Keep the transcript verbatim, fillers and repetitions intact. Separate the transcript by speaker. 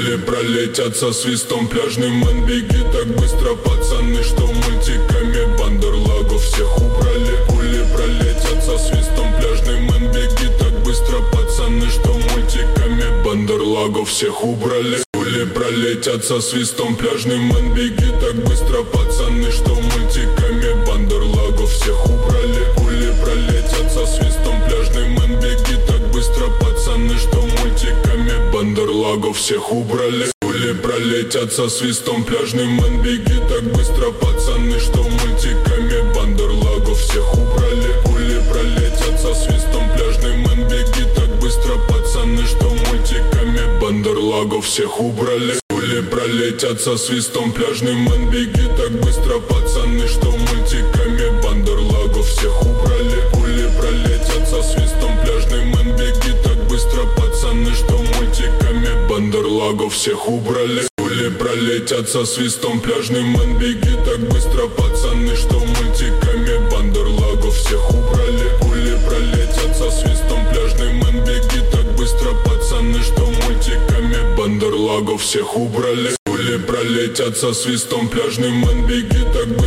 Speaker 1: Пули пролетят со свистом, пляжный мэн, беги так быстро, пацаны, что мультиками бандерлагов всех убрали. Пули пролетят со свистом, пляжный мэн, беги так быстро, пацаны, что мультиками бандерлагов всех убрали. Пули пролетят со свистом, пляжный мэн, беги так быстро, пацаны, что мультиками бандерлагов всех убрали. Пули пролетят со свистом, пляжный мэн, беги так быстро, пацаны, что мультиками бандерлагов всех убрали. Пули пролетят со свистом, пляжный мэн, беги так быстро, пацаны, что мультиками бандерлагов всех убрали. Пули пролетят со свистом, пляжный мэн, беги так быстро, пацаны, что мультиками бандерлагов всех убрали. Пули пролетят со свистом, пляжный мэн, беги так быстро, пацаны, что мультиками бандерлагов всех убрали. Пули пролетят со свистом, пляжный мэн, беги так быстро, пацаны, что мультиками бандерлагов всех убрали. Пули пролетят со свистом, пляжный мэн, беги так быстро, пацаны, что мультиками бандерлагов всех убрали. Пули пролетят со свистом, пляжный мэн, беги так быстро, пацаны, что мультиками бандерлагов всех убрали. Пули пролетят со свистом, пляжный мэн, беги так быстро.